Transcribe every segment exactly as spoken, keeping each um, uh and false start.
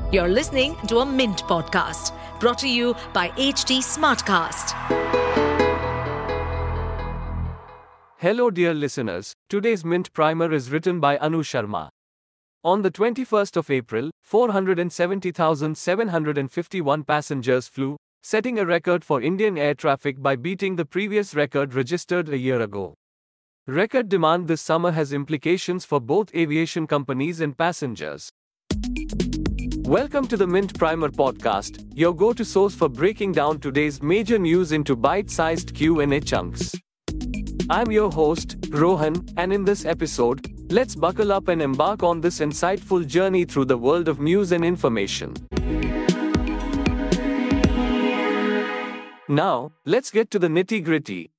You're listening to a Mint podcast brought to you by H T Smartcast. Hello dear listeners, today's Mint Primer is written by Anu Sharma. On the twenty-first of April, four hundred seventy thousand seven hundred fifty-one passengers flew, setting a record for Indian air traffic by beating the previous record registered a year ago. Record demand this summer has implications for both aviation companies and passengers. Welcome to the Mint Primer podcast, your go-to source for breaking down today's major news into bite-sized Q and A chunks. I'm your host, Rohan, and in this episode, let's buckle up and embark on this insightful journey through the world of news and information. Now, let's get to the nitty-gritty.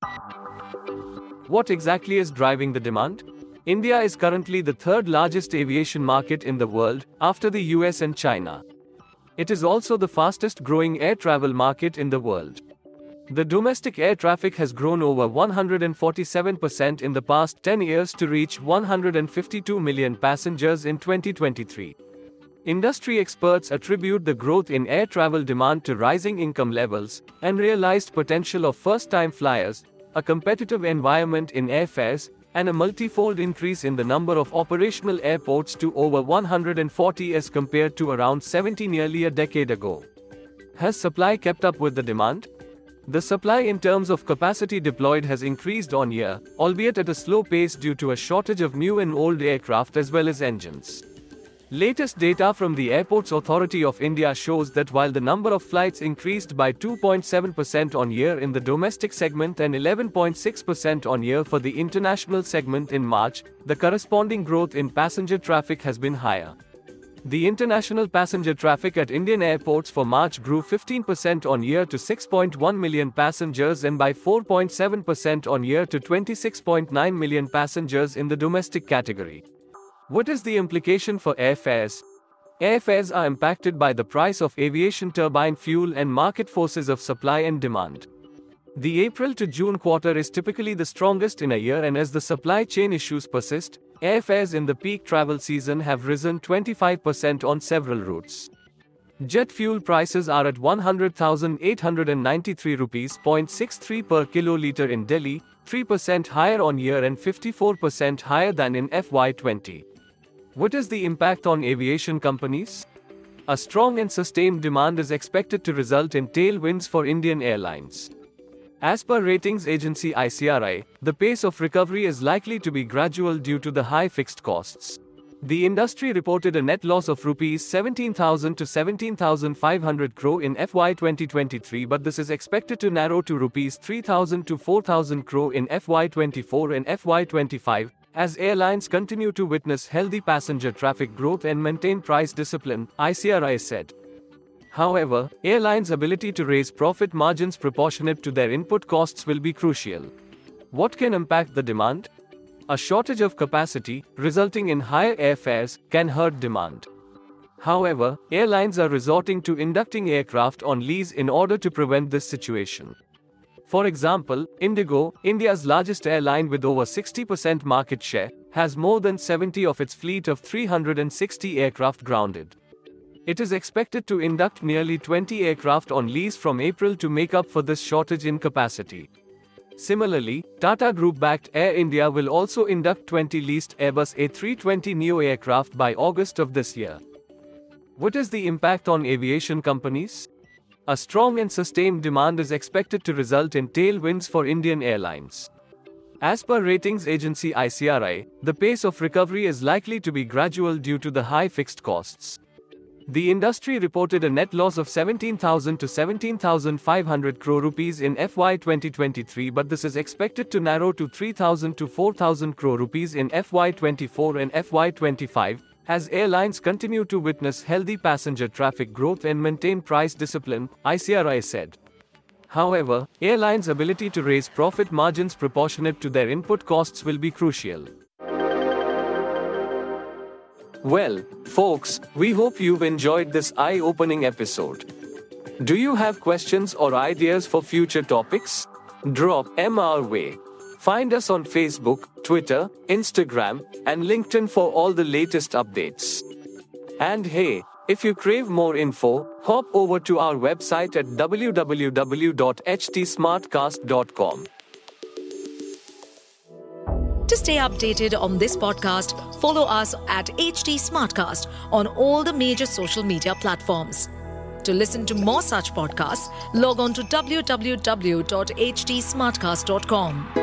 What exactly is driving the demand? India is currently the third largest aviation market in the world, after the U S and China. It is also the fastest growing air travel market in the world. The domestic air traffic has grown over one hundred forty-seven percent in the past ten years to reach one hundred fifty-two million passengers in twenty twenty-three. Industry experts attribute the growth in air travel demand to rising income levels and realized potential of first-time flyers, a competitive environment in airfares, and a multifold increase in the number of operational airports to over one hundred forty as compared to around seventy nearly a decade ago. Has supply kept up with the demand? The supply in terms of capacity deployed has increased on year, albeit at a slow pace due to a shortage of new and old aircraft as well as engines. Latest data from the Airports Authority of India shows that while the number of flights increased by two point seven percent on year in the domestic segment and eleven point six percent on year for the international segment in March, the corresponding growth in passenger traffic has been higher. The international passenger traffic at Indian airports for March grew fifteen percent on year to six point one million passengers and by four point seven percent on year to twenty-six point nine million passengers in the domestic category. What is the implication for airfares? Airfares are impacted by the price of aviation turbine fuel and market forces of supply and demand. The April to June quarter is typically the strongest in a year, and as the supply chain issues persist, airfares in the peak travel season have risen twenty-five percent on several routes. Jet fuel prices are at one hundred thousand eight hundred ninety-three rupees point six three per kiloliter in Delhi, three percent higher on year and fifty-four percent higher than in F Y twenty. What is the impact on aviation companies? A strong and sustained demand is expected to result in tailwinds for Indian Airlines. As per ratings agency I C R I, the pace of recovery is likely to be gradual due to the high fixed costs. The industry reported a net loss of rupees seventeen thousand to seventeen thousand five hundred crore in F Y twenty twenty-three, but this is expected to narrow to rupees three thousand to four thousand crore in F Y twenty-four and F Y twenty-five, as airlines continue to witness healthy passenger traffic growth and maintain price discipline, I C R I said. However, airlines' ability to raise profit margins proportionate to their input costs will be crucial. What can impact the demand? A shortage of capacity, resulting in higher airfares, can hurt demand. However, airlines are resorting to inducting aircraft on lease in order to prevent this situation. For example, Indigo, India's largest airline with over sixty percent market share, has more than seventy of its fleet of three hundred sixty aircraft grounded. It is expected to induct nearly twenty aircraft on lease from April to make up for this shortage in capacity. Similarly, Tata Group-backed Air India will also induct twenty leased Airbus A three twenty neo aircraft by August of this year. What is the impact on aviation companies? A strong and sustained demand is expected to result in tailwinds for Indian Airlines. As per ratings agency I C R I, the pace of recovery is likely to be gradual due to the high fixed costs. The industry reported a net loss of seventeen thousand to seventeen thousand five hundred crore rupees in F Y twenty twenty-three, but this is expected to narrow to three thousand to four thousand crore rupees in F Y twenty-four and F Y twenty-five, as airlines continue to witness healthy passenger traffic growth and maintain price discipline, I C R I said. However, airlines' ability to raise profit margins proportionate to their input costs will be crucial. Well, folks, we hope you've enjoyed this eye-opening episode. Do you have questions or ideas for future topics? Drop them our way. Find us on Facebook, Twitter, Instagram, and LinkedIn for all the latest updates. And hey, If you crave more info, hop over to our website at w w w dot h t smartcast dot com. To stay updated on this podcast, follow us at H T Smartcast on all the major social media platforms. To listen to more such podcasts, log on to w w w dot h t smartcast dot com.